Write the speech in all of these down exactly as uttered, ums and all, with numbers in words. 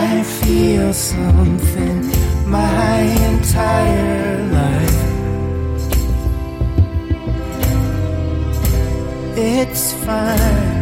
I feel something my entire life. It's fine.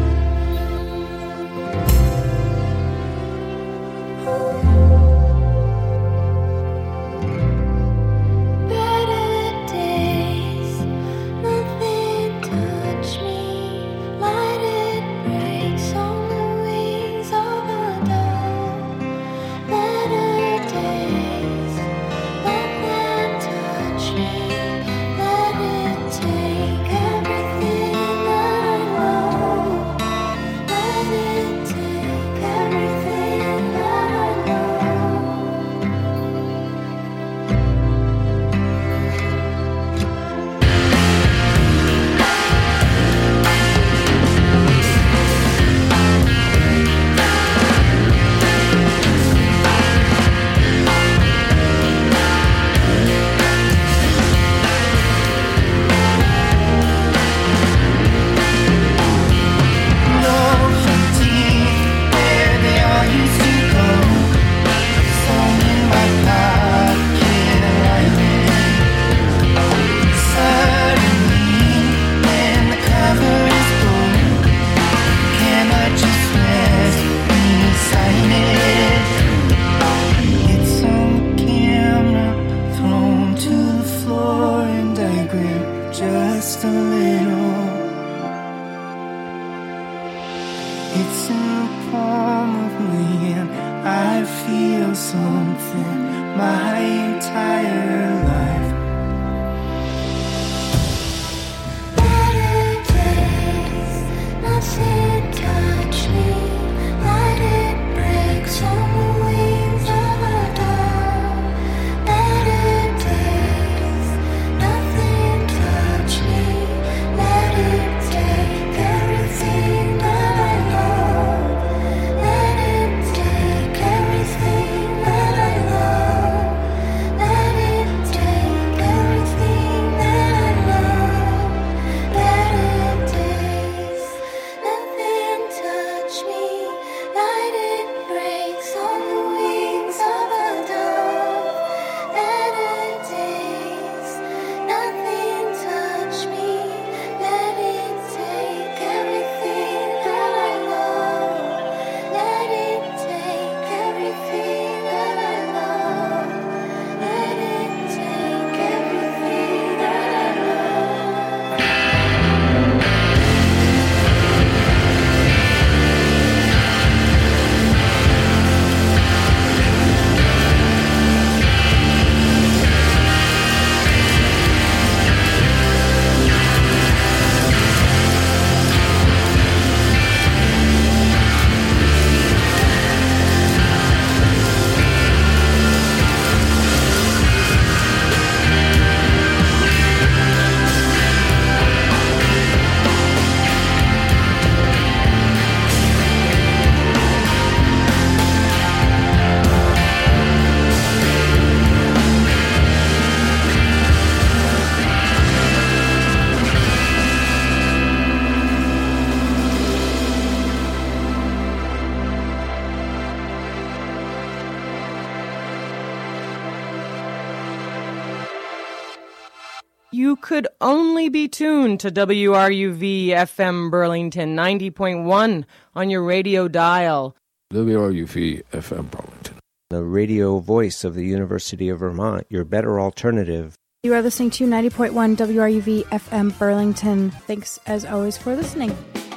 You could only be tuned to W R U V F M Burlington ninety point one on your radio dial. W R U V F M Burlington, the radio voice of the University of Vermont, your better alternative. You are listening to ninety point one W R U V F M Burlington. Thanks, as always, for listening.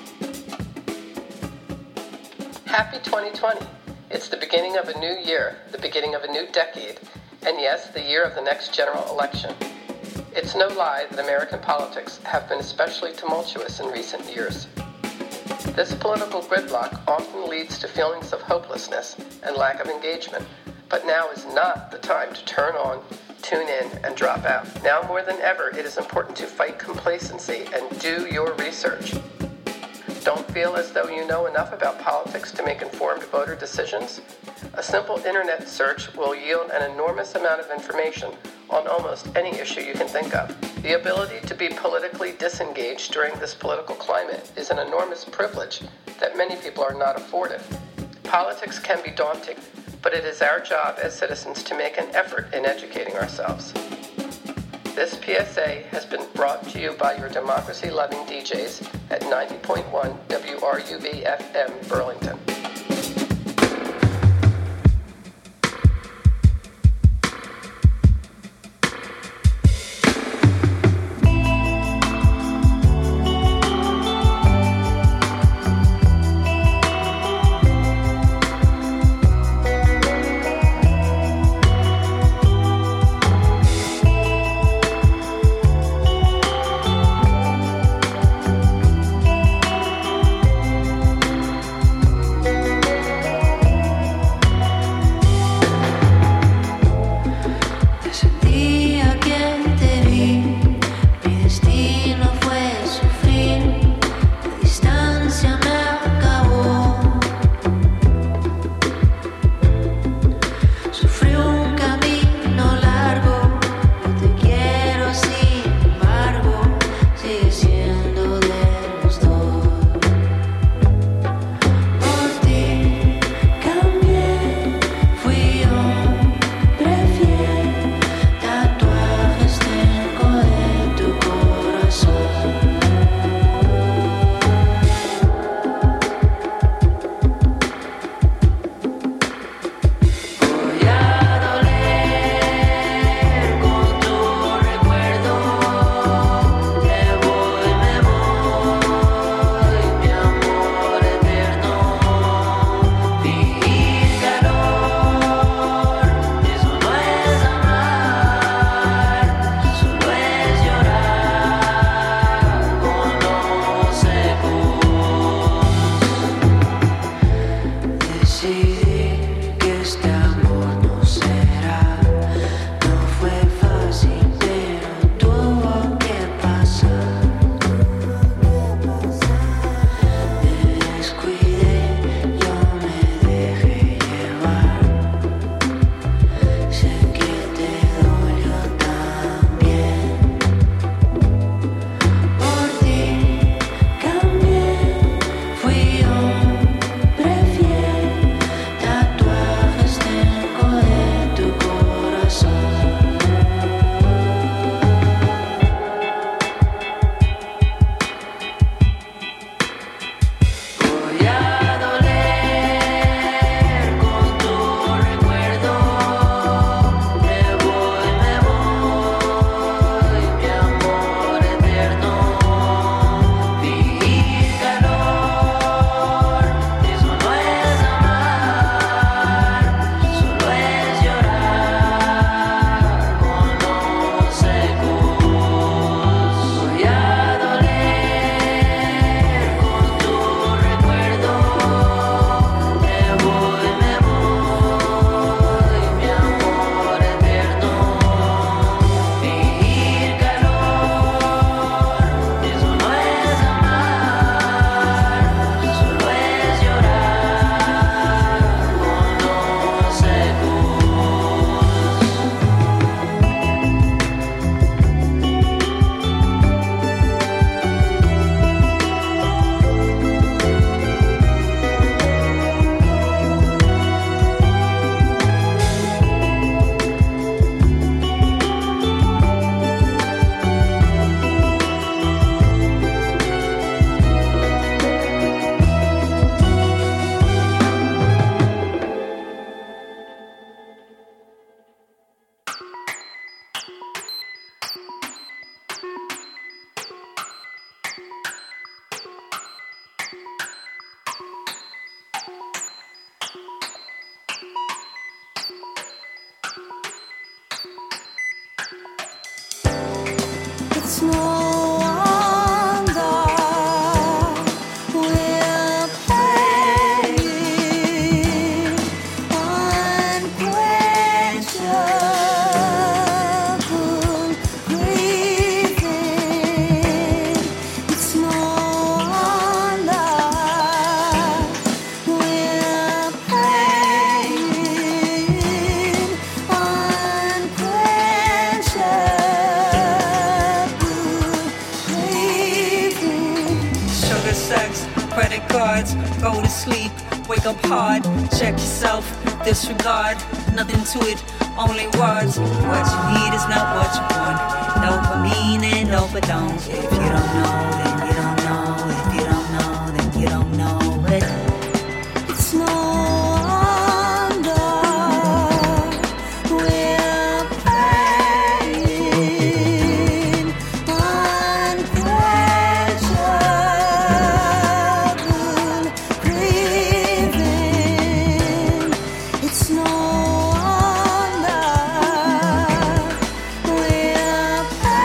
Happy twenty twenty. It's the beginning of a new year, the beginning of a new decade, and yes, the year of the next general election. It's no lie that American politics have been especially tumultuous in recent years. This political gridlock often leads to feelings of hopelessness and lack of engagement, but now is not the time to turn on, tune in, and drop out. Now more than ever, it is important to fight complacency and do your research. Don't feel as though you know enough about politics to make informed voter decisions? A simple internet search will yield an enormous amount of information on almost any issue you can think of. The ability to be politically disengaged during this political climate is an enormous privilege that many people are not afforded. Politics can be daunting, but it is our job as citizens to make an effort in educating ourselves. This P S A has been brought to you by your democracy-loving D Js at ninety point one W R U V F M Burlington. wake up hard. Check yourself, disregard, nothing to it, only words. What you need is not what you want. No for mean and no for don't. If you don't know, then you don't know. If you don't know, then you don't know. But it's no wonder we're paying unquenchable craving. It's no wonder we're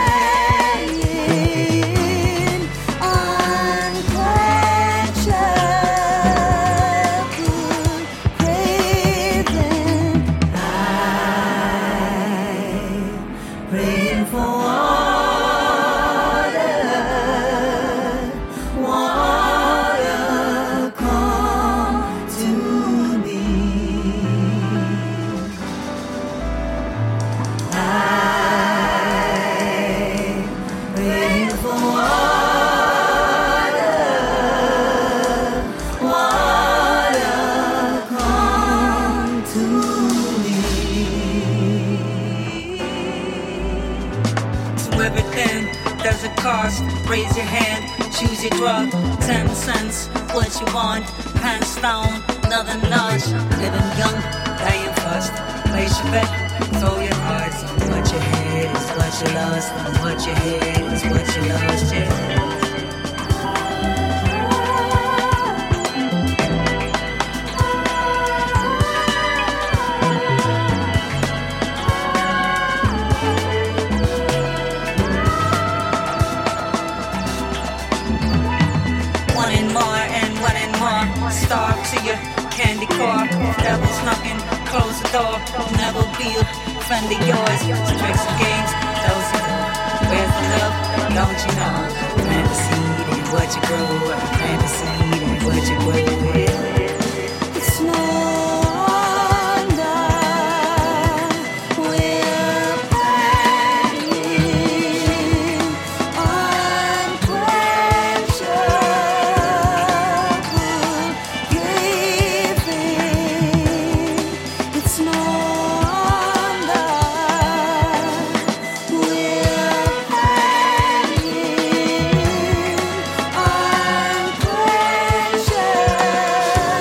paying unquenchable craving. I'm praying for water, water, come to me. I'm praying for water, water, come to me. To everything, there's a cost. Raise your hand, choose your drug. Ten cents, what you want. Hands down, another nudge. Living young, dying fast. Place your bet, throw your cards. On what you had is what you lost. On what you had is what you lost, yeah. One and more and one and more. Starve to your candy car. Devil's knocking, close the door. Never be a friend of yours. Tricks and games, those are the. Where's the love? Don't you know? Plant the seed and what you grow. Plant the seed and what you grow. It's no wonder we're paying unquenchable craving. It's no wonder we're paying unquenchable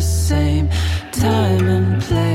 same time and place.